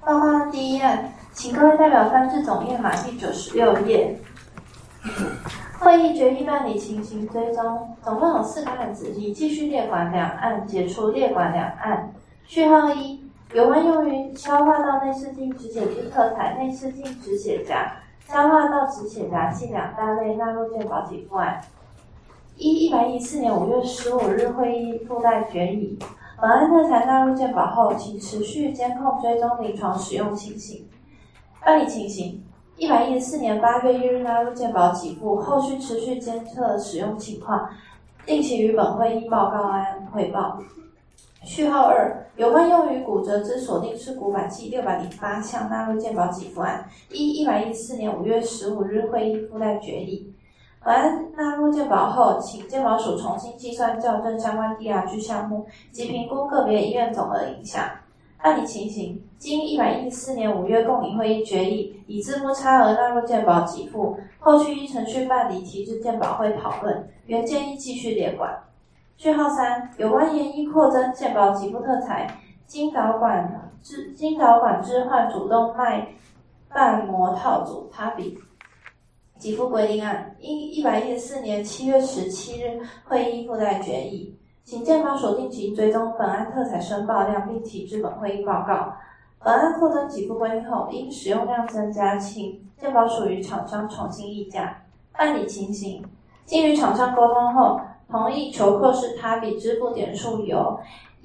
报告第一案，请各位代表翻至总页码第96页。会议决议办理情形追踪，总共有4个案子，已继续列管2案，解除列管2案。序号1，有关用于消化道内视镜止血之特采内视镜止血夹、消化道止血夹系2大类纳入健保给付案。114年5月15日会议附带决议，本案特采纳入健保后，请持续监控追踪临床使用情形。办理情形：114年8月1日纳入健保给付，后续持续监测使用情况，定期于本会议报告案汇报。序号2，有关用于骨折之锁定式骨板计608项纳入健保给付案，114年5月15日会议附带决议。本案纳入健保后，请健保署重新计算校正相关 DRG 项目及评估个别医院总额影响。办理情形：经114年5月共理会议决议，以字幕差额纳入健保给付，后续依程序办理提至健保会讨论，原建议继续列管。序号3，有关研议扩增健保给付特采经导管置换主动脉瓣膜套组TAVI给付规定案，因114年7月17日会议附带决议，请健保署定期追踪本案特采申报量，并提至本会议报告。本案扩增给付规定后，因使用量增加，请健保署与厂商重新议价。办理情形：经与厂商沟通后，同意求扣式TAVI支付点数由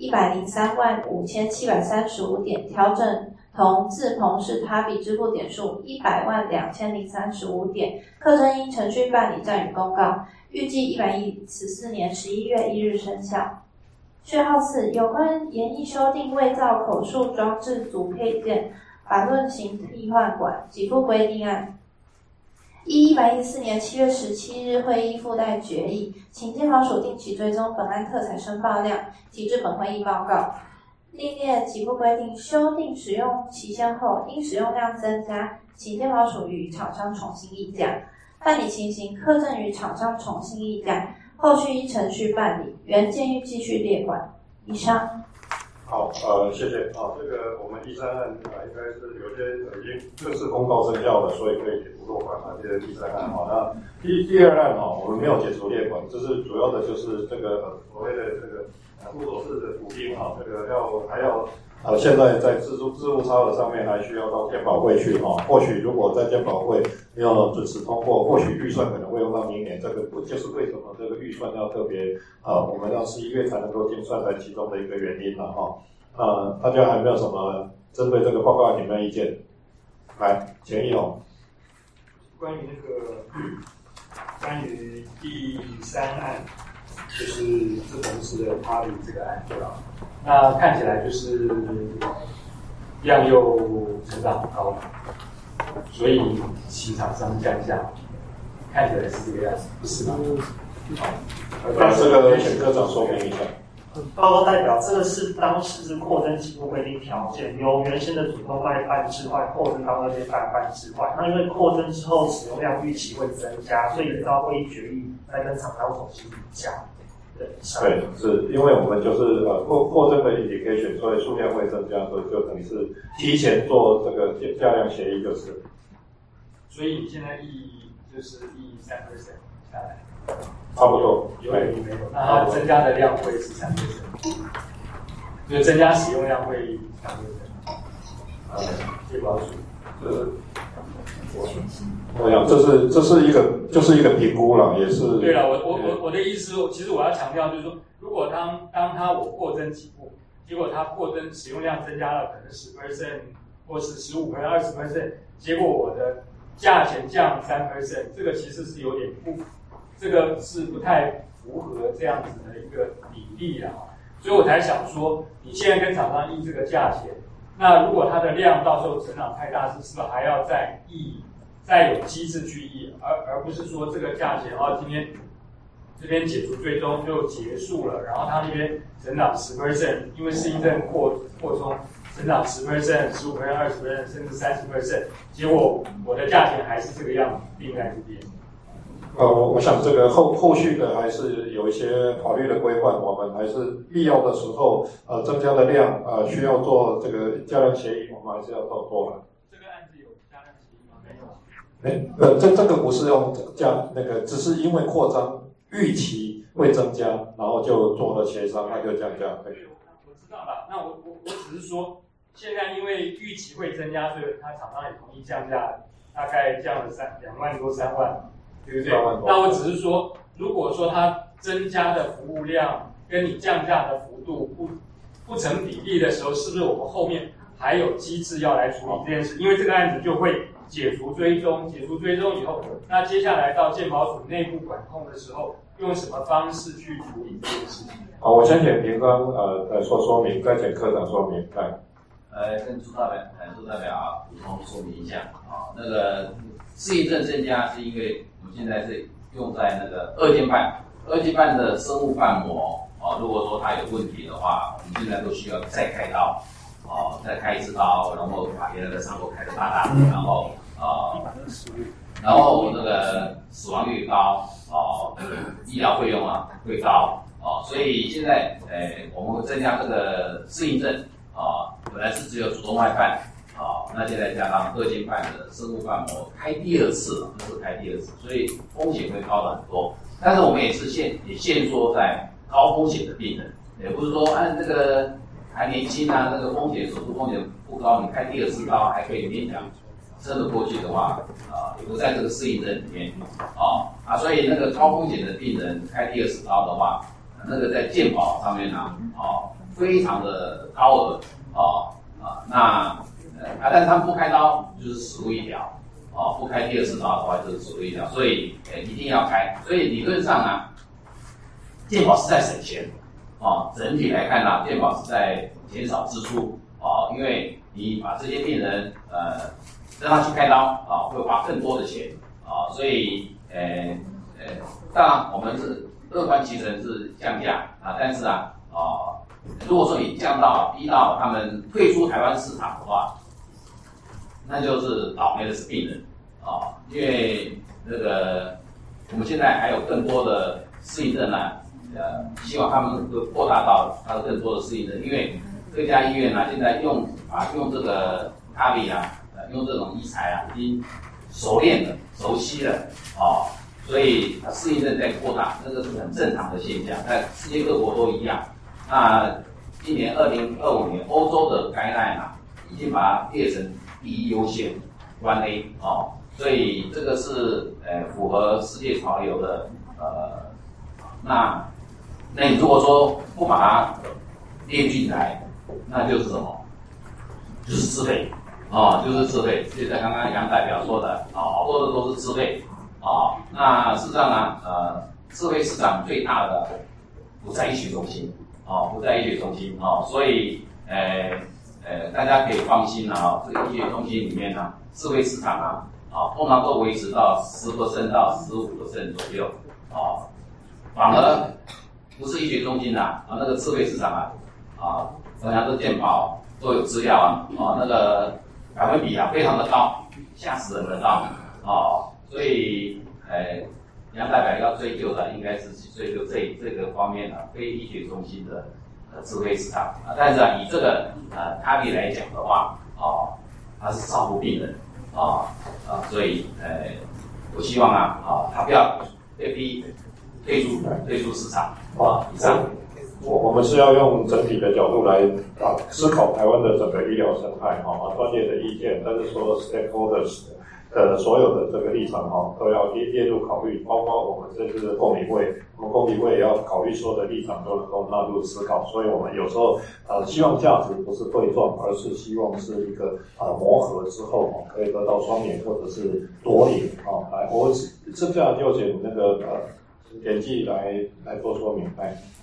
1035735点调整同自棚式TAVI支付点数1002035点，课征因程序办理暂予公告，预计114年11月1日生效。序号4，有关研议修订卫造口述装置组配件反论型替换管给付规定案，114年7月17日会议附带决议，请健保署定期追踪本案特采申报量，提至本会议报告。另列给付规定修订使用期限后，因使用量增加，请健保署与厂商重新议价。办理情形：课证与厂商重新议价，后续依程序办理，原建议继续列管。以上。 好，谢谢。这个我们第3案应该是有些已经正式公告生效了，所以可以解除落管了。这是第3案那第2案我们没有解除列管，这是主要的就是这个所谓的这个入手式的补丁这个还要现在在自务差额上面还需要到健保会去或许如果在健保会没有准时通过，或许预算可能会用到明年，这个就是为什么这个预算要特别我们要11月才能够精算在其中的一个原因大家还没有什么针对这个报告案有没有意见？来，钱义宏。 关于第3案，就是自棚式的TAVI这个案，对吧？那看起来就是量又成长很高，所以请厂商降价，看起来是这个样子，不是吗？ 这个请科长说明一下。 报告代表，这个是当时是扩增给付规定条件，由原先的主动脉瓣置换扩增到2阶瓣置换。那因为扩增之后使用量预期会增加，所以依照会议决议再跟厂商重新议价。对， 是因为我们就是扩增的 indication， 所以数量会增加，所以就等于是提前做这个价量协议就是。 所以你现在就是3% 下来。 差不多， 有没有？那它增加的量会是3%，就是增加使用量会3%。健保署， 我想这是一个评估了，也是。 对了，我的意思，其实我要强调就是说，如果当我扩增给付，结果它扩增使用量增加了可能10%或是15%、20%，结果我的价钱降3%，这个其实是有点这个是不太符合这样子的一个比例的所以我才想说，你现在跟厂商议这个价钱，那如果它的量到时候成长太大，是不是还要再有机制去议，而不是说这个价钱今天这边解除追踪就结束了，然后它那边成长10%，因为适应症扩充成长10%、15%、20%甚至30%，结果我的价钱还是这个样子定在这边。 我想这个后续的还是有一些法律的规范，我们还是必要的时候，增加的量，需要做这个加量协议，我们还是要做了。 这个案子有加量协议吗？没有。 这个不是用加那个，只是因为扩张预期会增加，然后就做了协商，那就降价。 我知道了。那我只是说，现在因为预期会增加，所以他厂商也同意降价，大概降了2万多3万。对不对？那我只是说，如果说它增加的服务量跟你降价的幅度不成比例的时候，是不是我们后面还有机制要来处理这件事？因为这个案子就会解除追踪以后，那接下来到健保署内部管控的时候，用什么方式去处理这件事情？ 好，我先请平方来说明，再请科长说明。 跟朱代表补充说明一下啊，那个适应症增加是因为我们现在是用在那个二尖瓣的生物瓣膜啊，如果说它有问题的话，我们现在都需要再开刀再开一次刀，然后把原来的伤口开得大大的，然后那个死亡率高医疗费用会高所以现在我们会增加这个适应症本来是只有主动脉瓣那现在加上二尖瓣的生物瓣膜开第2次了，这是开第2次，所以风险会高了很多。但是我们也限缩在高风险的病人，也不是说按这个还年轻那个风险手术风险不高，你开第2次刀还可以勉强撑得过去的话也不在这个适应症里面所以那个高风险的病人开第2次刀的话，那个在健保上面非常的高额但是他们不开刀就是死路一条不开第2次刀的话就是死路一条，所以一定要开。所以理论上健保是在省钱整体来看健保是在减少支出因为你把这些病人让他去开刀会花更多的钱所以当然我们是乐观其成是降价但是如果说你逼到他们退出台湾市场的话，那就是倒霉的是病人因为那个我们现在还有更多的适应症希望他们会扩大到它的更多的适应症，因为各家医院现在用这个咖喱用这种医材已经熟悉了所以适应症在扩大，那个是很正常的现象，在世界各国都一样。那今年2025年，欧洲的guideline已经把它列成第1优先 1A 所以这个是符合世界潮流的那你如果说不把它列进来，那就是什么？就是自费就是自费。就像刚刚杨代表说的好多的都是自费那事实上自费市场最大的不在医学中心所以大家可以放心这个医学中心里面自费市场通常都维持到10% 到15% 左右反而不是医学中心那个自费市场好像是健保都有资料那个百分比非常的高，吓死人的高所以杨代表要追究的应该是追究这个方面非医学中心的自费市场但是以这个咖喱来讲的话它是照顾病人所以我希望他不要被逼退出市场以上。 我们是要用整体的角度来思考台湾的整个医疗生态专业的意见，但是所有 stakeholders 的所有的这个立场都要列入考虑，包括我们这次共理会，我们共理会也要考虑所有的立场都能够纳入思考，所以我们有时候希望价值不是对撞，而是希望是一个磨合之后可以得到双赢或者是多赢来，我剩下就请那个严纪来做说明。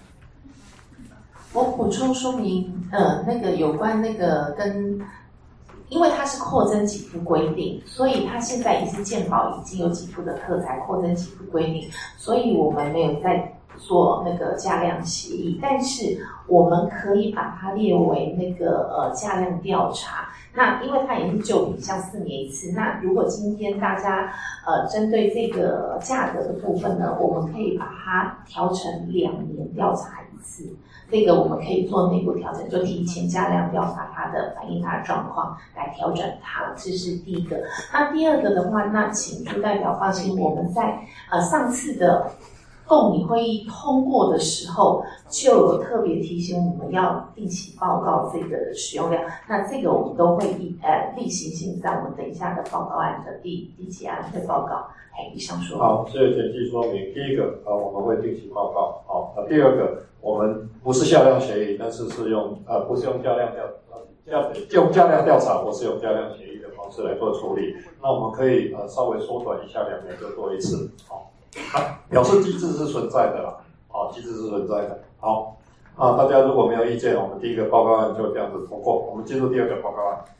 我补充说明，那个有关那个因为它是扩增给付规定，所以它现在也是健保已经有给付的课才扩增给付规定，所以我们没有在做那个价量协议，但是我们可以把它列为那个价量调查。那因为它也是旧品项4年一次，那如果今天大家针对这个价格的部分呢，我们可以把它调成2年调查一次。这个我们可以做内部调整，就提前价量调查它的反映它的状况，来调整它，这是第一个。那第二个的话，那请朱代表放心，我们在上次的共拟会议通过的时候，就有特别提醒我们要定期报告这个使用量。那这个我们都会例行性在我们等一下的报告案的第几案会报告。以上说。 好，谢谢简记说明。第一个我们会定期报告。好，第二个，我们不是销量协议，但是是用不是用价量调查，或是用价量协议的方式来做处理。那我们可以稍微缩短一下，2年就做一次。好，表示机制是存在的啦。好，机制是存在的。好，大家如果没有意见，我们第一个报告案就这样子通过。我们进入第二个报告案。